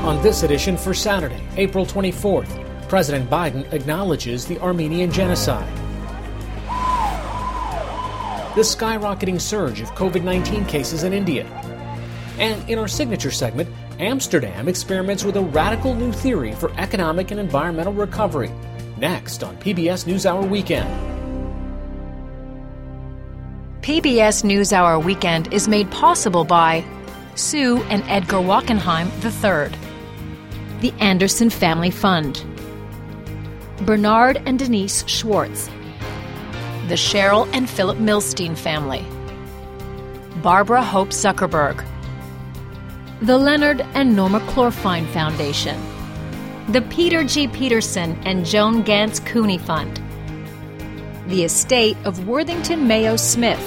On this edition for Saturday, April 24th, President Biden acknowledges the Armenian genocide. The skyrocketing surge of COVID-19 cases in India. And in our signature segment, Amsterdam experiments with a radical new theory for economic and environmental recovery. Next on PBS NewsHour Weekend. PBS NewsHour Weekend is made possible by Sue and Edgar Wachenheim III, the Anderson Family Fund, Bernard and Denise Schwartz, the Cheryl and Philip Milstein family, Barbara Hope Zuckerberg, the Leonard and Norma Chlorfine Foundation, the Peter G. Peterson and Joan Gantz Cooney Fund, the estate of Worthington Mayo Smith.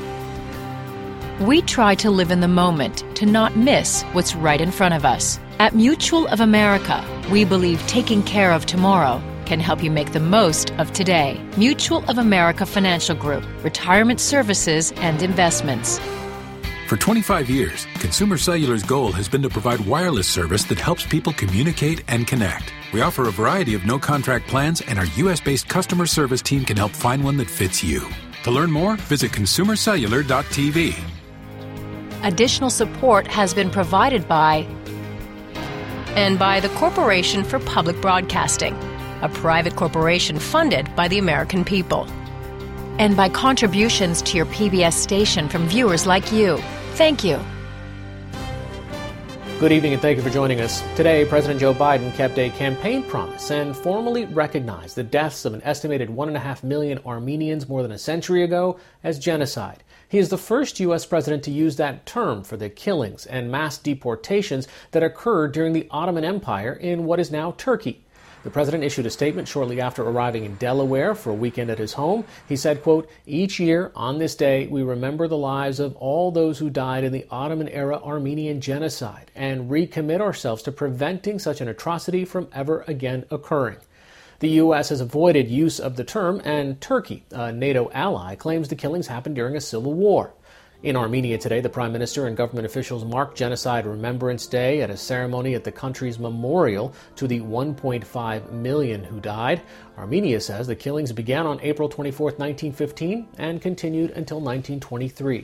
We try to live in the moment to not miss what's right in front of us. At Mutual of America, we believe taking care of tomorrow can help you make the most of today. Mutual of America Financial Group, retirement services and investments. For 25 years, Consumer Cellular's goal has been to provide wireless service that helps people communicate and connect. We offer a variety of no-contract plans, and our U.S.-based customer service team can help find one that fits you. To learn more, visit consumercellular.tv. Additional support has been provided by the Corporation for Public Broadcasting, a private corporation funded by the American people, and by contributions to your PBS station from viewers like you. Thank you. Good evening and thank you for joining us. Today, President Joe Biden kept a campaign promise and formally recognized the deaths of an estimated 1.5 million Armenians more than a century ago as genocide. He is the first U.S. president to use that term for the killings and mass deportations that occurred during the Ottoman Empire in what is now Turkey. The president issued a statement shortly after arriving in Delaware for a weekend at his home. He said, quote, "Each year on this day, we remember the lives of all those who died in the Ottoman-era Armenian genocide and recommit ourselves to preventing such an atrocity from ever again occurring." The U.S. has avoided use of the term, and Turkey, a NATO ally, claims the killings happened during a civil war. In Armenia today, the Prime Minister and government officials marked Genocide Remembrance Day at a ceremony at the country's memorial to the 1.5 million who died. Armenia says the killings began on April 24, 1915, and continued until 1923.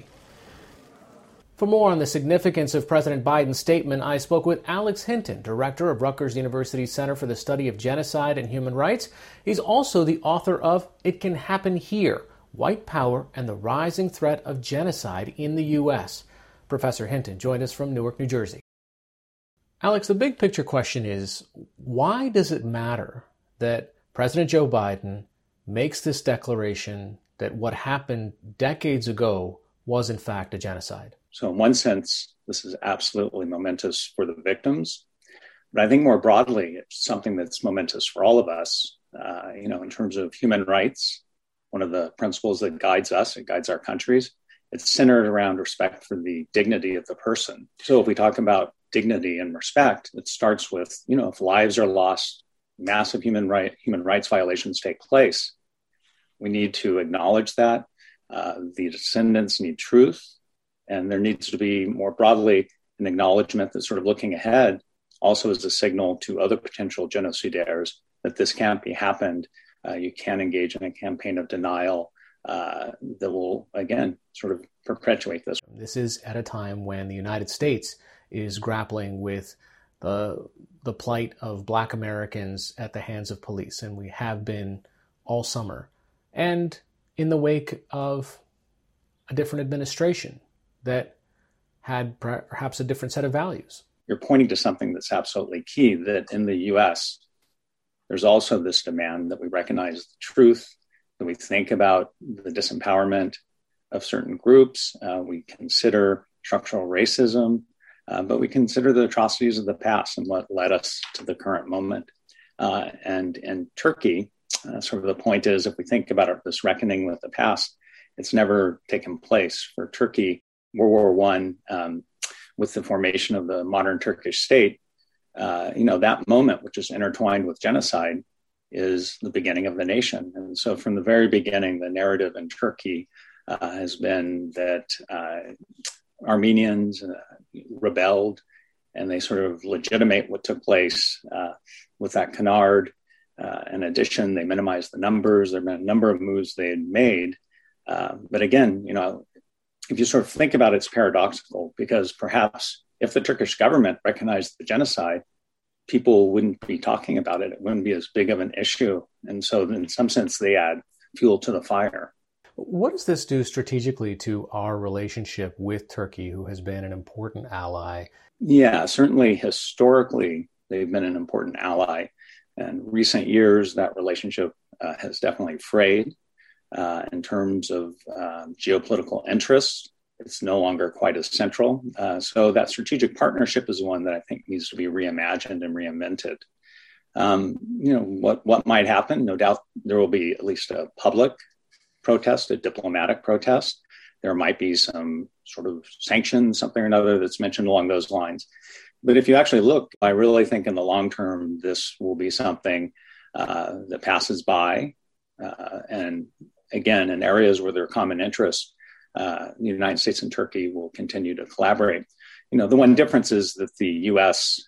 For more on the significance of President Biden's statement, I spoke with Alex Hinton, director of Rutgers University's Center for the Study of Genocide and Human Rights. He's also the author of It Can Happen Here: White Power and the Rising Threat of Genocide in the U.S. Professor Hinton joined us from Newark, New Jersey. Alex, the big picture question is, why does it matter that President Joe Biden makes this declaration that what happened decades ago was in fact a genocide? So in one sense, this is absolutely momentous for the victims. But I think more broadly, it's something that's momentous for all of us, in terms of human rights. One of the principles that guides us, it guides our countries, it's centered around respect for the dignity of the person. So if we talk about dignity and respect, it starts with, if lives are lost, massive human rights violations take place, we need to acknowledge that. The descendants need truth. And there needs to be more broadly an acknowledgement that sort of looking ahead also is a signal to other potential genocidaires that this can't be happened. You can't engage in a campaign of denial that will, again, sort of perpetuate this. This is at a time when the United States is grappling with the plight of Black Americans at the hands of police, and we have been all summer. And in the wake of a different administration that had perhaps a different set of values. You're pointing to something that's absolutely key, that in the U.S., there's also this demand that we recognize the truth, that we think about the disempowerment of certain groups. We consider structural racism, but we consider the atrocities of the past and what led us to the current moment. And in Turkey, sort of the point is, if we think about this reckoning with the past, it's never taken place. For Turkey, World War I, with the formation of the modern Turkish state, that moment, which is intertwined with genocide, is the beginning of the nation. And so from the very beginning, the narrative in Turkey has been that Armenians rebelled and they sort of legitimate what took place with that canard. In addition, they minimized the numbers. There have been a number of moves they had made. But again, if you sort of think about it, it's paradoxical, because perhaps if the Turkish government recognized the genocide, people wouldn't be talking about it. It wouldn't be as big of an issue. And so in some sense, they add fuel to the fire. What does this do strategically to our relationship with Turkey, who has been an important ally? Yeah, certainly historically, they've been an important ally. In recent years, that relationship has definitely frayed in terms of geopolitical interests. It's no longer quite as central. So that strategic partnership is one that I think needs to be reimagined and reinvented. What might happen? No doubt there will be at least a public protest, a diplomatic protest. There might be some sort of sanctions, something or another that's mentioned along those lines. But if you actually look, I really think in the long term, this will be something that passes by. And again, in areas where there are common interests, the United States and Turkey will continue to collaborate. The one difference is that the U.S.,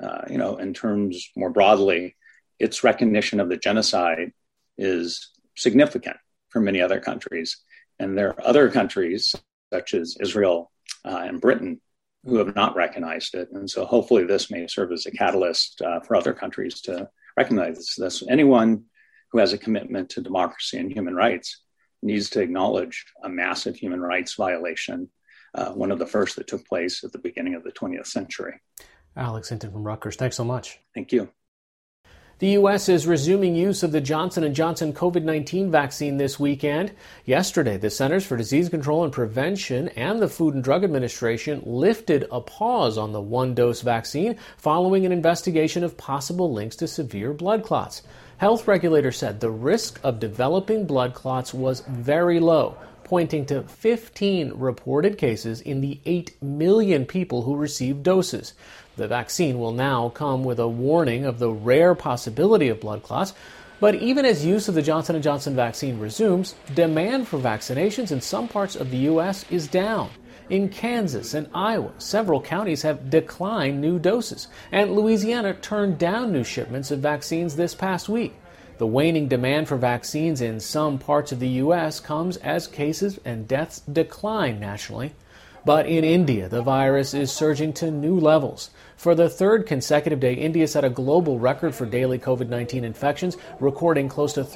in terms more broadly, its recognition of the genocide is significant for many other countries. And there are other countries, such as Israel and Britain, who have not recognized it. And so hopefully this may serve as a catalyst for other countries to recognize this. Anyone who has a commitment to democracy and human rights needs to acknowledge a massive human rights violation, one of the first that took place at the beginning of the 20th century. Alex Hinton from Rutgers, thanks so much. Thank you. The U.S. is resuming use of the Johnson & Johnson COVID-19 vaccine this weekend. Yesterday, the Centers for Disease Control and Prevention and the Food and Drug Administration lifted a pause on the one-dose vaccine following an investigation of possible links to severe blood clots. Health regulators said the risk of developing blood clots was very low, pointing to 15 reported cases in the 8 million people who received doses. The vaccine will now come with a warning of the rare possibility of blood clots, but even as use of the Johnson & Johnson vaccine resumes, demand for vaccinations in some parts of the U.S. is down. In Kansas and Iowa, several counties have declined new doses, and Louisiana turned down new shipments of vaccines this past week. The waning demand for vaccines in some parts of the U.S. comes as cases and deaths decline nationally. But in India, the virus is surging to new levels. For the third consecutive day, India set a global record for daily COVID-19 infections, recording close to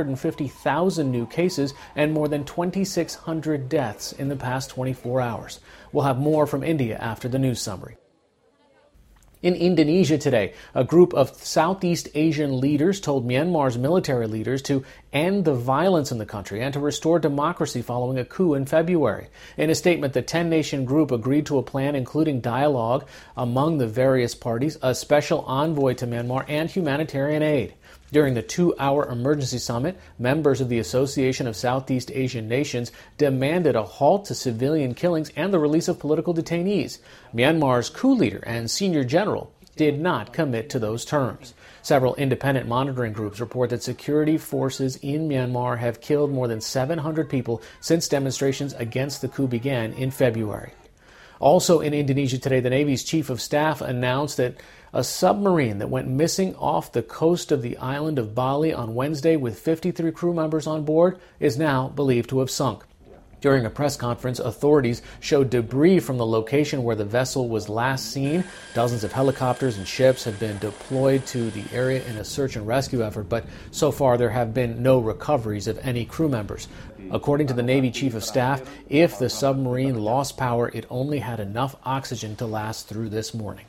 350,000 new cases and more than 2,600 deaths in the past 24 hours. We'll have more from India after the news summary. In Indonesia today, a group of Southeast Asian leaders told Myanmar's military leaders to end the violence in the country and to restore democracy following a coup in February. In a statement, the 10-nation group agreed to a plan including dialogue among the various parties, a special envoy to Myanmar, and humanitarian aid. During the 2-hour emergency summit, members of the Association of Southeast Asian Nations demanded a halt to civilian killings and the release of political detainees. Myanmar's coup leader and senior general did not commit to those terms. Several independent monitoring groups report that security forces in Myanmar have killed more than 700 people since demonstrations against the coup began in February. Also in Indonesia today, the Navy's chief of staff announced that a submarine that went missing off the coast of the island of Bali on Wednesday with 53 crew members on board is now believed to have sunk. During a press conference, authorities showed debris from the location where the vessel was last seen. Dozens of helicopters and ships have been deployed to the area in a search and rescue effort, but so far there have been no recoveries of any crew members. According to the Navy Chief of Staff, if the submarine lost power, it only had enough oxygen to last through this morning.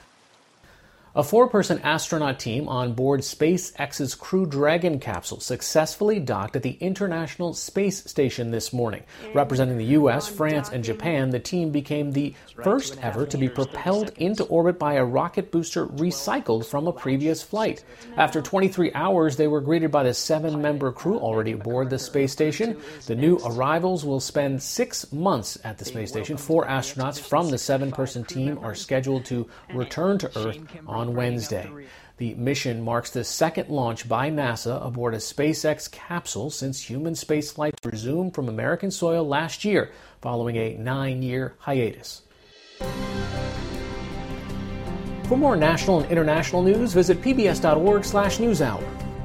A 4-person astronaut team on board SpaceX's Crew Dragon capsule successfully docked at the International Space Station this morning. Representing the U.S., France, and Japan, the team became the first ever to be propelled into orbit by a rocket booster recycled from a previous flight. After 23 hours, they were greeted by the 7-member crew already aboard the space station. The new arrivals will spend 6 months at the space station. 4 astronauts from the 7-person team are scheduled to return to Earth on Wednesday. The mission marks the second launch by NASA aboard a SpaceX capsule since human spaceflight resumed from American soil last year, following a 9-year hiatus. For more national and international news, visit pbs.org/newshour.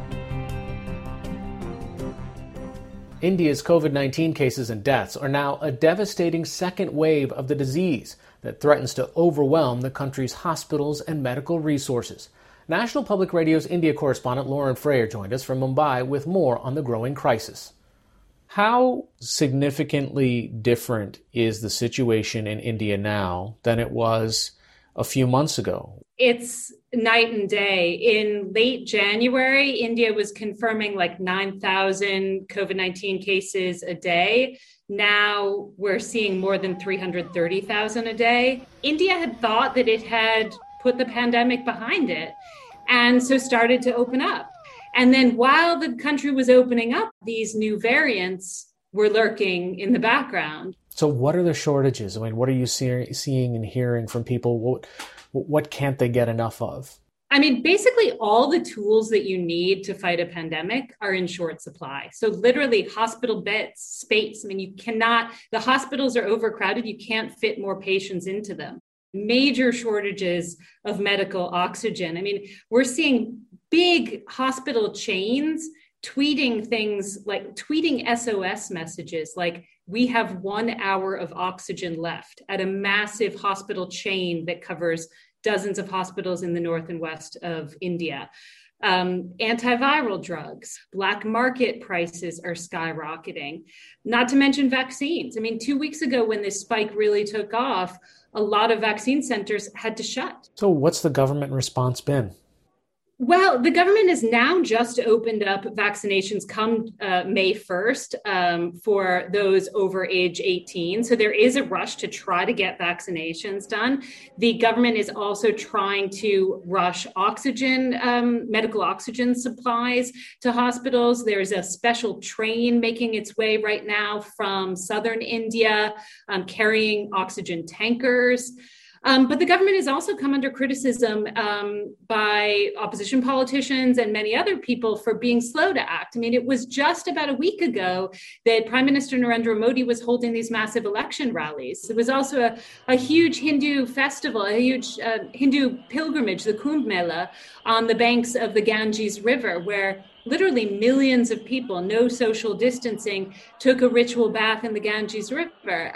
India's COVID-19 cases and deaths are now a devastating second wave of the disease that threatens to overwhelm the country's hospitals and medical resources. National Public Radio's India correspondent Lauren Freyer joined us from Mumbai with more on the growing crisis. How significantly different is the situation in India now than it was a few months ago? It's night and day. In late January, India was confirming like 9,000 COVID-19 cases a day. Now we're seeing more than 330,000 a day. India had thought that it had put the pandemic behind it, and so started to open up. And then while the country was opening up, these new variants were lurking in the background. So what are the shortages? I mean, what are you seeing and hearing from people? What can't they get enough of? I mean, basically all the tools that you need to fight a pandemic are in short supply. So literally hospital beds, space. I mean, the hospitals are overcrowded. You can't fit more patients into them. Major shortages of medical oxygen. I mean, we're seeing big hospital chains tweeting things like tweeting SOS messages like, we have 1 hour of oxygen left at a massive hospital chain that covers dozens of hospitals in the north and west of India. Antiviral drugs, black market prices are skyrocketing, not to mention vaccines. I mean, 2 weeks ago when this spike really took off, a lot of vaccine centers had to shut. So what's the government response been? Well, the government has now just opened up vaccinations come May 1st for those over age 18. So there is a rush to try to get vaccinations done. The government is also trying to rush oxygen, medical oxygen supplies to hospitals. There's a special train making its way right now from southern India, carrying oxygen tankers. But the government has also come under criticism by opposition politicians and many other people for being slow to act. I mean, it was just about a week ago that Prime Minister Narendra Modi was holding these massive election rallies. There was also a huge Hindu festival, a huge Hindu pilgrimage, the Kumbh Mela, on the banks of the Ganges River, where literally millions of people, no social distancing, took a ritual bath in the Ganges River,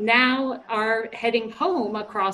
now are heading home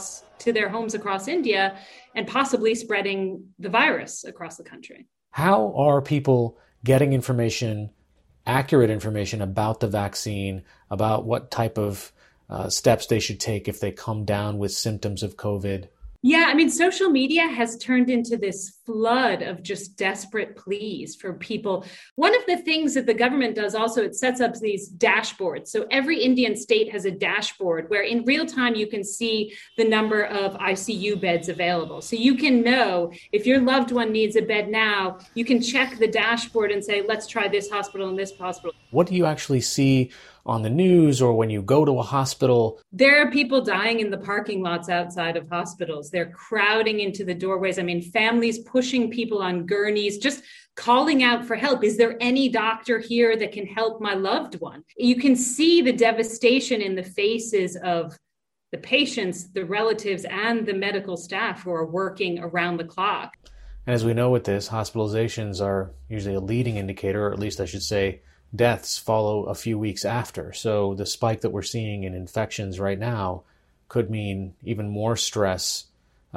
to their homes across India and possibly spreading the virus across the country. How are people getting information, accurate information about the vaccine, about what type of steps they should take if they come down with symptoms of COVID? Yeah, I mean, social media has turned into this flood of just desperate pleas for people. One of the things that the government does also, it sets up these dashboards. So every Indian state has a dashboard where in real time you can see the number of ICU beds available. So you can know if your loved one needs a bed now, you can check the dashboard and say, let's try this hospital and this hospital. What do you actually see on the news or when you go to a hospital? There are people dying in the parking lots outside of hospitals. They're crowding into the doorways. I mean, families pushing people on gurneys, just calling out for help. Is there any doctor here that can help my loved one? You can see the devastation in the faces of the patients, the relatives, and the medical staff who are working around the clock. And as we know with this, hospitalizations are usually a leading indicator, or at least I should say, deaths follow a few weeks after. So the spike that we're seeing in infections right now could mean even more stress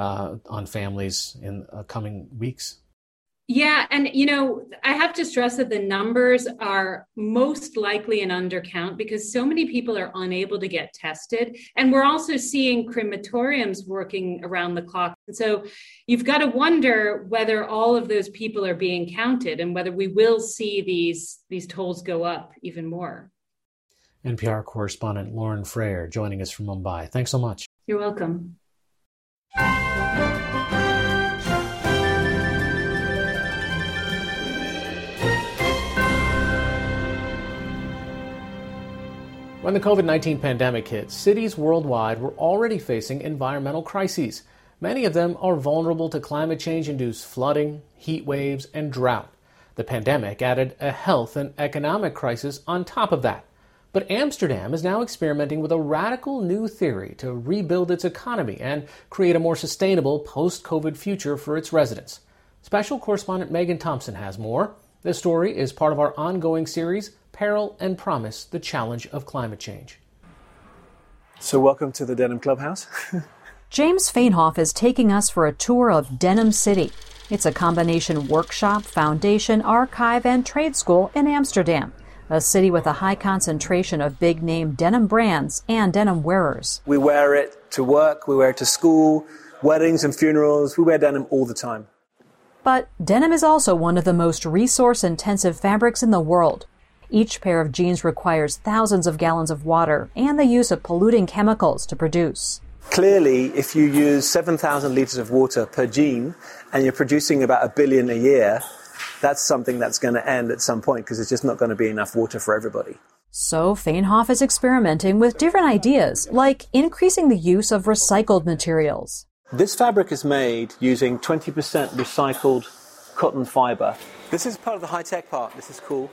on families in coming weeks. Yeah. And, you know, I have to stress that the numbers are most likely an undercount because so many people are unable to get tested. And we're also seeing crematoriums working around the clock. And so you've got to wonder whether all of those people are being counted and whether we will see these tolls go up even more. NPR correspondent Lauren Freyer joining us from Mumbai. Thanks so much. You're welcome. When the COVID-19 pandemic hit, cities worldwide were already facing environmental crises. Many of them are vulnerable to climate change-induced flooding, heat waves, and drought. The pandemic added a health and economic crisis on top of that. But Amsterdam is now experimenting with a radical new theory to rebuild its economy and create a more sustainable post-COVID future for its residents. Special correspondent Megan Thompson has more. This story is part of our ongoing series, Peril and Promise, The Challenge of Climate Change. So welcome to the Denham Clubhouse. James Feinhoff is taking us for a tour of Denham City. It's a combination workshop, foundation, archive, and trade school in Amsterdam, a city with a high concentration of big-name denim brands and denim wearers. We wear it to work, we wear it to school, weddings and funerals. We wear denim all the time. But denim is also one of the most resource-intensive fabrics in the world. Each pair of jeans requires thousands of gallons of water and the use of polluting chemicals to produce. Clearly, if you use 7,000 litres of water per jean and you're producing about 1 billion a year, that's something that's going to end at some point because there's just not going to be enough water for everybody. So Feinhoff is experimenting with different ideas, like increasing the use of recycled materials. This fabric is made using 20% recycled cotton fibre. This is part of the high-tech part. This is cool.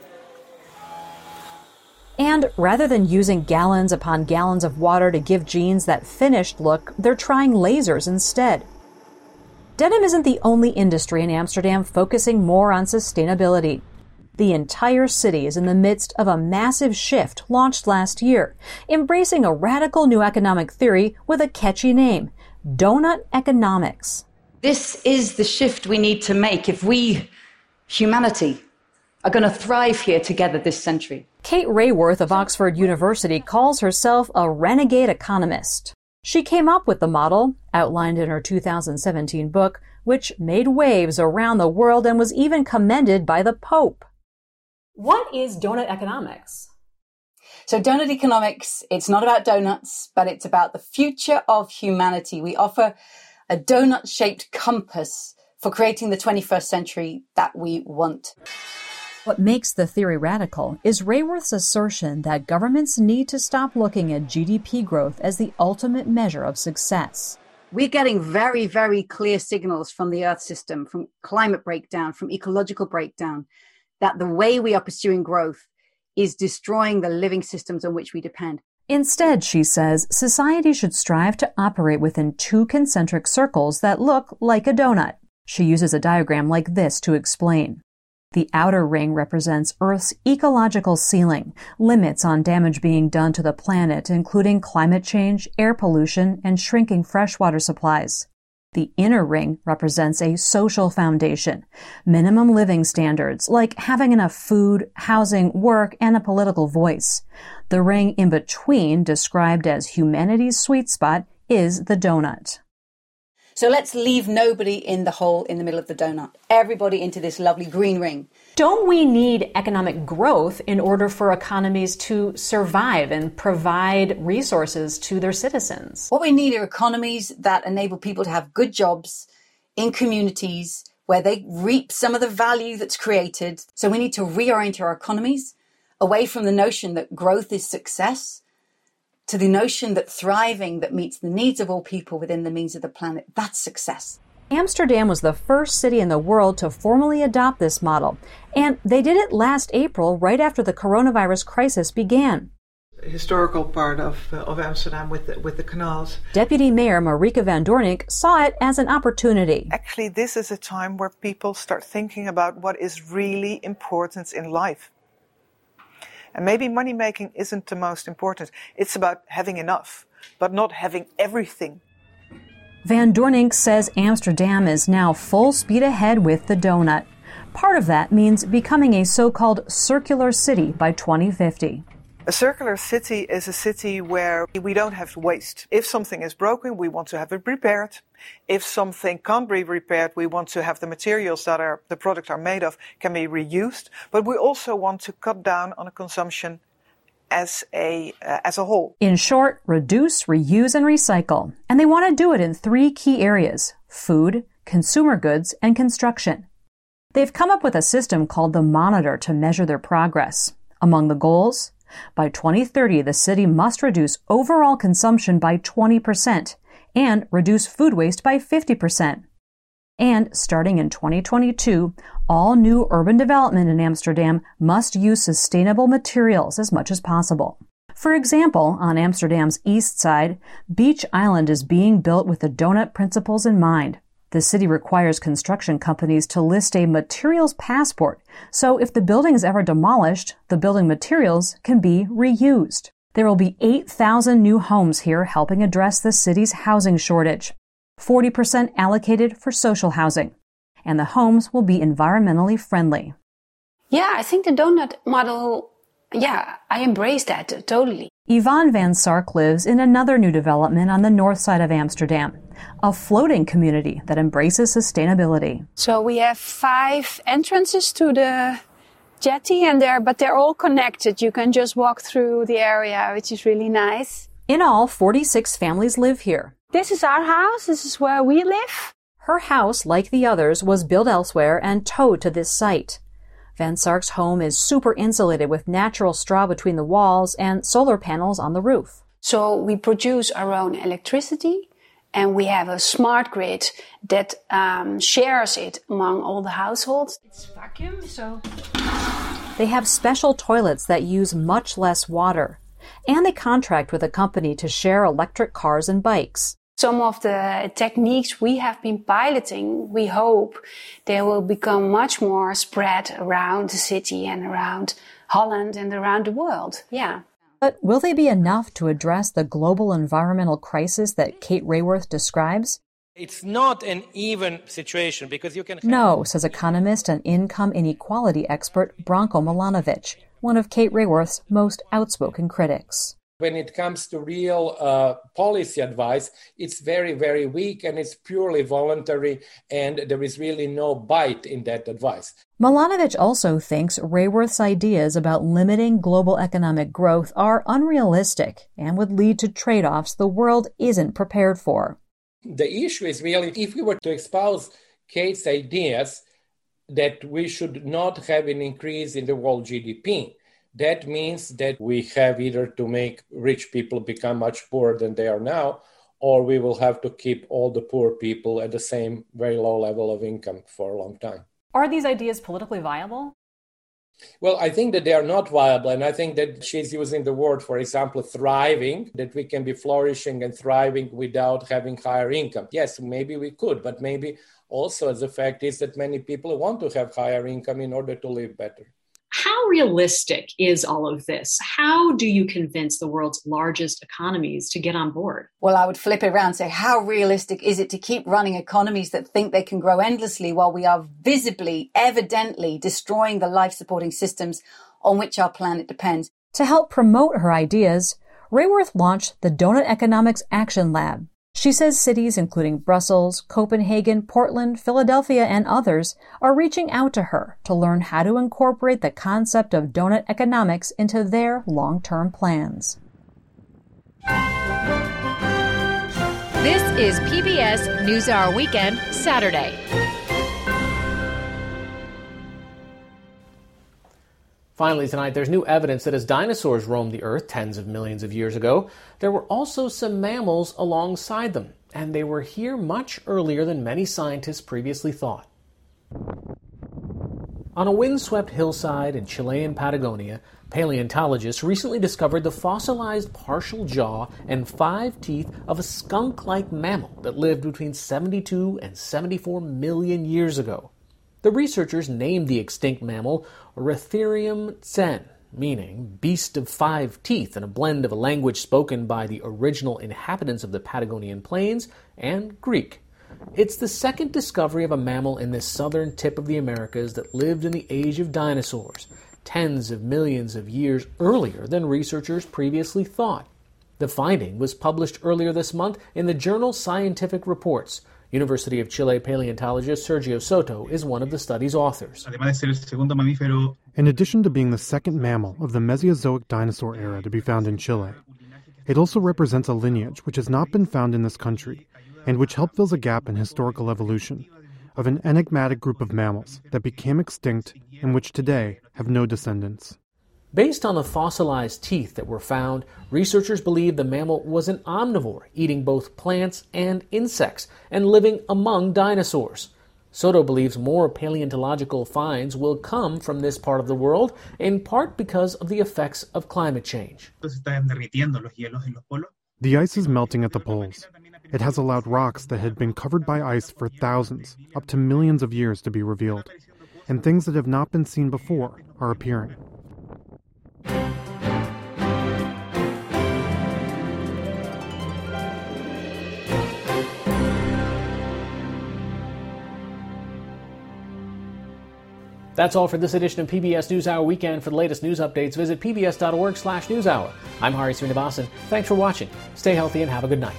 And rather than using gallons upon gallons of water to give jeans that finished look, they're trying lasers instead. Denim isn't the only industry in Amsterdam focusing more on sustainability. The entire city is in the midst of a massive shift launched last year, embracing a radical new economic theory with a catchy name, donut economics. This is the shift we need to make if we, humanity, are going to thrive here together this century. Kate Raworth of Oxford University calls herself a renegade economist. She came up with the model, outlined in her 2017 book, which made waves around the world and was even commended by the Pope. What is donut economics? So donut economics, it's not about donuts, but it's about the future of humanity. We offer a donut-shaped compass for creating the 21st century that we want. What makes the theory radical is Raworth's assertion that governments need to stop looking at GDP growth as the ultimate measure of success. We're getting very, very clear signals from the Earth system, from climate breakdown, from ecological breakdown, that the way we are pursuing growth is destroying the living systems on which we depend. Instead, she says, society should strive to operate within two concentric circles that look like a donut. She uses a diagram like this to explain. The outer ring represents Earth's ecological ceiling, limits on damage being done to the planet, including climate change, air pollution, and shrinking freshwater supplies. The inner ring represents a social foundation, minimum living standards like having enough food, housing, work, and a political voice. The ring in between, described as humanity's sweet spot, is the donut. So let's leave nobody in the hole in the middle of the donut. Everybody into this lovely green ring. Don't we need economic growth in order for economies to survive and provide resources to their citizens? What we need are economies that enable people to have good jobs in communities where they reap some of the value that's created. So we need to reorient our economies away from the notion that growth is success to the notion that thriving that meets the needs of all people within the means of the planet, that's success. Amsterdam was the first city in the world to formally adopt this model, and they did it last April, right after the coronavirus crisis began. Historical part of Amsterdam with the canals. Deputy Mayor Marieke van Doornink saw it as an opportunity. Actually, this is a time where people start thinking about what is really important in life. And maybe money making isn't the most important. It's about having enough, but not having everything. Van Doornink says Amsterdam is now full speed ahead with the donut. Part of that means becoming a so-called circular city by 2050. A circular city is a city where we don't have waste. If something is broken, we want to have it repaired. If something can't be repaired, we want to have the materials that the products are made of can be reused. But we also want to cut down on consumption as a whole. In short, reduce, reuse, and recycle. And they want to do it in 3 key areas: food, consumer goods, and construction. They've come up with a system called the Monitor to measure their progress. Among the goals, by 2030, the city must reduce overall consumption by 20% and reduce food waste by 50%. And starting in 2022, all new urban development in Amsterdam must use sustainable materials as much as possible. For example, on Amsterdam's east side, Beach Island is being built with the donut principles in mind. The city requires construction companies to list a materials passport, so if the building is ever demolished, the building materials can be reused. There will be 8,000 new homes here helping address the city's housing shortage. 40% allocated for social housing. And the homes will be environmentally friendly. Yeah, I think the donut model, I embrace that totally. Yvonne van Sark lives in another new development on the north side of Amsterdam, a floating community that embraces sustainability. So we have 5 entrances to the jetty, but they're all connected. You can just walk through the area, which is really nice. In all, 46 families live here. This is our house. This is where we live. Her house, like the others, was built elsewhere and towed to this site. Van Sark's home is super insulated with natural straw between the walls and solar panels on the roof. So we produce our own electricity, and we have a smart grid that shares it among all the households. It's vacuum, so... They have special toilets that use much less water, and they contract with a company to share electric cars and bikes. Some of the techniques we have been piloting, we hope they will become much more spread around the city and around Holland and around the world. Yeah. But will they be enough to address the global environmental crisis that Kate Raworth describes? It's not an even situation because you can... No, says economist and income inequality expert Branko Milanovic, one of Kate Raworth's most outspoken critics. When it comes to real policy advice, it's very, very weak and it's purely voluntary and there is really no bite in that advice. Milanovic also thinks Raworth's ideas about limiting global economic growth are unrealistic and would lead to trade-offs the world isn't prepared for. The issue is really, if we were to espouse Kate's ideas that we should not have an increase in the world GDP, that means that we have either to make rich people become much poorer than they are now, or we will have to keep all the poor people at the same very low level of income for a long time. Are these ideas politically viable? Well, I think that they are not viable, and I think that she's using the word, for example, thriving, that we can be flourishing and thriving without having higher income. Yes, maybe we could, but maybe also the fact is that many people want to have higher income in order to live better. How realistic is all of this? How do you convince the world's largest economies to get on board? Well, I would flip it around and say, how realistic is it to keep running economies that think they can grow endlessly while we are visibly, evidently destroying the life-supporting systems on which our planet depends? To help promote her ideas, Raworth launched the Donut Economics Action Lab. She says cities including Brussels, Copenhagen, Portland, Philadelphia, and others are reaching out to her to learn how to incorporate the concept of donut economics into their long-term plans. This is PBS NewsHour Weekend, Saturday. Finally tonight, there's new evidence that as dinosaurs roamed the Earth tens of millions of years ago, there were also some mammals alongside them, and they were here much earlier than many scientists previously thought. On a windswept hillside in Chilean Patagonia, paleontologists recently discovered the fossilized partial jaw and 5 teeth of a skunk-like mammal that lived between 72 and 74 million years ago. The researchers named the extinct mammal Ornithurium tsen, meaning beast of 5 teeth, in a blend of a language spoken by the original inhabitants of the Patagonian plains and Greek. It's the second discovery of a mammal in this southern tip of the Americas that lived in the age of dinosaurs, tens of millions of years earlier than researchers previously thought. The finding was published earlier this month in the journal Scientific Reports. University of Chile paleontologist Sergio Soto is one of the study's authors. In addition to being the second mammal of the Mesozoic dinosaur era to be found in Chile, it also represents a lineage which has not been found in this country and which helped fill a gap in historical evolution of an enigmatic group of mammals that became extinct and which today have no descendants. Based on the fossilized teeth that were found, researchers believe the mammal was an omnivore, eating both plants and insects, and living among dinosaurs. Soto believes more paleontological finds will come from this part of the world, in part because of the effects of climate change. The ice is melting at the poles. It has allowed rocks that had been covered by ice for thousands, up to millions of years, to be revealed. And things that have not been seen before are appearing. That's all for this edition of PBS NewsHour Weekend. For the latest news updates, visit pbs.org/newshour. I'm Hari Srinivasan. Thanks for watching. Stay healthy and have a good night.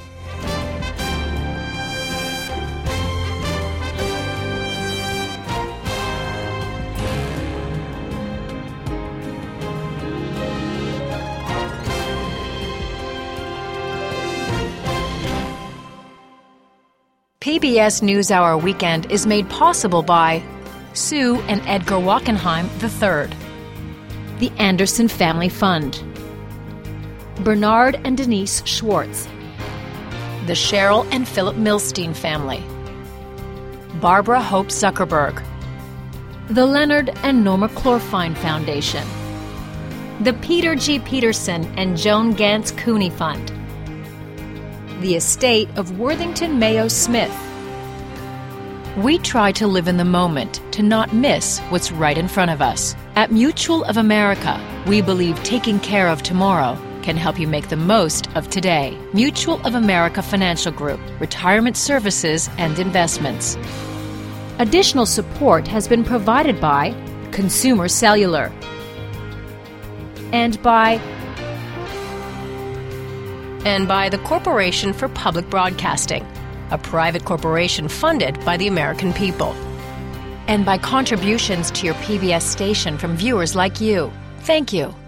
PBS NewsHour Weekend is made possible by Sue and Edgar Wachenheim III, the Anderson Family Fund, Bernard and Denise Schwartz, the Cheryl and Philip Milstein family, Barbara Hope Zuckerberg, the Leonard and Norma Clorfine Foundation, the Peter G. Peterson and Joan Gantz Cooney Fund, the estate of Worthington Mayo Smith. We try to live in the moment, to not miss what's right in front of us. At Mutual of America, we believe taking care of tomorrow can help you make the most of today. Mutual of America Financial Group, retirement services and investments. Additional support has been provided by Consumer Cellular and by the Corporation for Public Broadcasting, a private corporation funded by the American people, and by contributions to your PBS station from viewers like you. Thank you.